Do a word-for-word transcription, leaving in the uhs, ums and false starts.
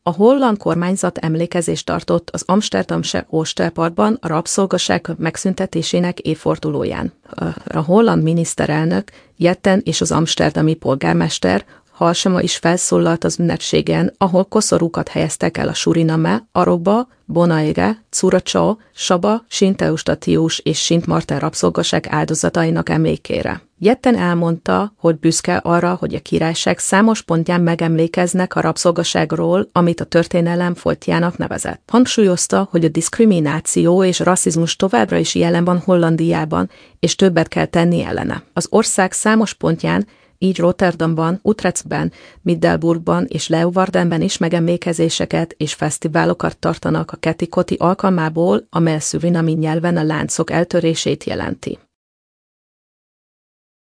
A holland kormányzat emlékezést tartott az Amsterdamse Oosterparkban a rabszolgaság megszüntetésének évfordulóján. A holland miniszterelnök, Jetten és az amsterdami polgármester Halsema is felszólalt az ünnepségen, ahol koszorúkat helyeztek el a Suriname, Aruba, Bonaire, Curaçao, Saba, Sint Eustatius és Sint Marten rabszolgaság áldozatainak emlékére. Jetten elmondta, hogy büszke arra, hogy a királyság számos pontján megemlékeznek a rabszolgaságról, amit a történelem foltjának nevezett. Hangsúlyozta, hogy a diszkrimináció és rasszizmus továbbra is jelen van Hollandiában, és többet kell tenni ellene. Az ország számos pontján, így Rotterdamban, Utrechtben, Middelburgban és Leeuwardenben is megemlékezéseket és fesztiválokat tartanak a Ketikoti alkalmából, amely a szurinami nyelven a láncok eltörését jelenti.